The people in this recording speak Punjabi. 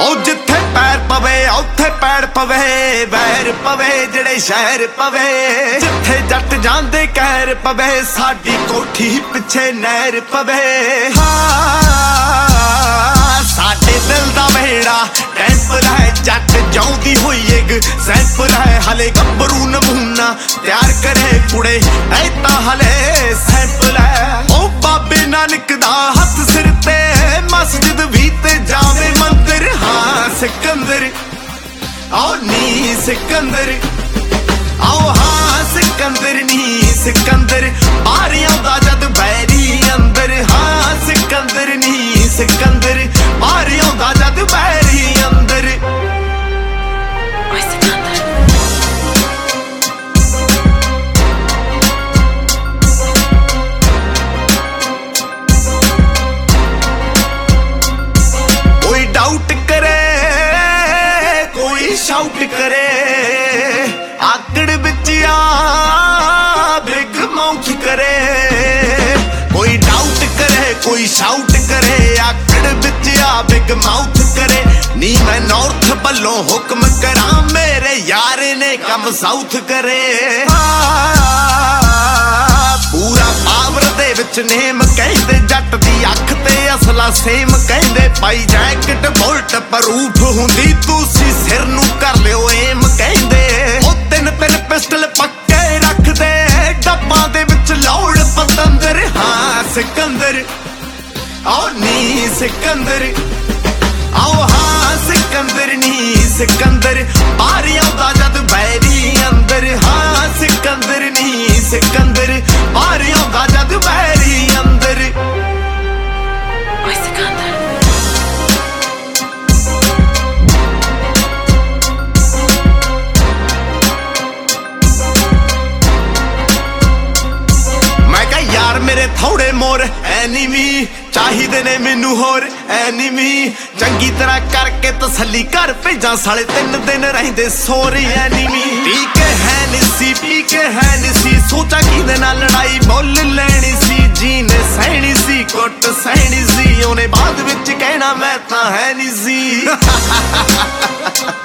ਉਹ ਜਿੱਥੇ ਪੈਰ ਪਵੇ ਉੱਥੇ ਪੈੜ ਪਵੇ, ਵੈਰ ਪਵੇ ਜਿਹੜੇ ਸ਼ਹਿਰ ਪਵੇ, ਜਿੱਥੇ ਜੱਟ ਜਾਂਦੇ ਕਹਿਰ ਪਵੇ, ਸਾਡੀ ਕੋਠੀ ਪਿੱਛੇ ਨਹਿਰ ਪਵੇ। ਸਾਡੇ ਦਿਲ ਦਾ ਵਿਹੜਾ ਟੈਂਪਲ ਹੈ, ਜੱਟ ਜਾਉਂਦੀ ਹੋਈ ਇੱਕ ਸੈਂਪਲ ਹੈ, ਹਲੇ ਗੱਭਰੂ ਨਮੂਨਾ ਤਿਆਰ ਕਰੇ ਕੁੜੇ ਐ ਤਾਂ ਹਲੇ ਸੈਂਪਲ ਹੈ। ਉਹ ਬਾਬੇ ਨਾਨਕ ਦਾ ਹੱਥ ਸਿਰ ਤੇ, ਮਸਜਿਦ ਵੀ ਤੇ ਜਾਵੇ ਮੰਦਰ। ਹਾਂ ਸਿਕੰਦਰ ਆਓ ਨੀ ਸਿਕੰਦਰ, ਆਓ ਹਾਂ ਸਿਕੰਦਰ ਨੀ ਸਿਕੰਦਰ, ਬਾਹਰ ਆਉਂਦਾ ਜਦ ਬੈਰੀ ਅੰਦਰ। ਹਾਂ ਸਿਕੰਦਰ ਨੀ ਸਿਕੰਦਰ, ਬਾਹਰ ਆਉਂਦਾ ਜਦ ਬੈਰੀ ਅੰਦਰ। ਕੋਈ ਡਾਊਟ ਕਰੇ ਕੋਈ ਸ਼ਾਊਟ ਕਰੇ, ਆਕੜ ਵਿੱਚ ਆ ਬਿਗ ਮਾਊਥ ਕਰੇ। ਕੋਈ ਡਾਊਟ ਕਰੇ ਕੋਈ ਸ਼ਾਊਟ ਕਰੇ, ਆਕੜ ਵਿੱਚ ਆ ਬਿਗ ਮਾਊਥ ਕਰੇ। ਨੀ ਮੈਂ ਨਾਰਥ ਵੱਲੋਂ ਹੁਕਮ ਕਰਾਂ, ਮੇਰੇ ਯਾਰ ਨੇ ਕੰਮ ਸਾਊਥ ਕਰੇ। ਪੂਰਾ ਪਾਵਰ ਦੇ ਵਿੱਚ ਨੇਮ ਕਹਿੰਦੇ, ਜੱਟ ਦੀ ਅੱਖ ਤੇ ਅਸਲਾ ਸੇਮ ਕਹਿੰਦੇ। ਪਾਈ ਜੈਕਟ ਬੁਲਟ ਪ੍ਰੂਫ ਹੁੰਦੀ, ਤੁਸੀਂ ਸਿਰ ਨੂੰ ਕਰ ਲਿਓ ਏਮ ਕਹਿੰਦੇ। ਉਹ ਤਿੰਨ ਪਿਸਟਲ ਪੱਕੇ ਰੱਖਦੇ, ਡੱਬਾਂ ਦੇ ਵਿੱਚ ਲੋੜ ਪਤੰਦਰ। ਹਾਂ ਸਿਕੰਦਰ ਆਓ ਨੀ ਸਿਕੰਦਰ, ਆਓ ਹਾਂ ਸਿਕੰਦਰ ਨੀ ਸਿਕੰਦਰ, ਬਾਹਰ ਆਉਂਦਾ ਜਦ ਬੈਰੀ ਅੰਦਰ। ਹਾਂ ਸਿਕੰਦਰ ਨੀ ਸਿਕੰਦਰ, ਬਾਹਰ ਆਉਂਦਾ ਜਦ ਬੈਰੀ ਅੰਦਰ। ਮੈਂ ਕਿਹਾ ਯਾਰ ਮੇਰੇ ਥੋੜੇ ਮੋਰ ਐਨੀਮੀ ਚਾਹੀਦੇ ਨੇ ਮੈਨੂੰ ਹੋਰ ਐਨੀਮੀ, ਚੰਗੀ ਤਰ੍ਹਾਂ ਕਰਕੇ ਤਸੱਲੀ ਕਰ ਭੇਜਾਂ, ਸਾਲੇ 3 ਦਿਨ ਰਹਿੰਦੇ ਸੋਰੀ ਐਨੀਮੀ। ਪੀ ਕੇ ਹੈ ਨਿੱਸੀ ਪੀ ਕੇ ਹੈ ਨਿੱਸੀ, ਸੋਚਾ ਕਿਹਦੇ ਨਾਲ ਲੜਾਈ ਮੁੱਲ ਲੈਣੀ ਸੀ। ਜੀ ਨੇ ਸਹਿਣੀ ਸੀ ਕੁੱਟ ਸਹਿਣੀ ਸੀ, ਉਹਨੇ ਬਾਅਦ ਵਿੱਚ ਕਹਿਣਾ ਮੈਂ ਤਾਂ ਹੈ ਨਹੀਂ ਸੀ।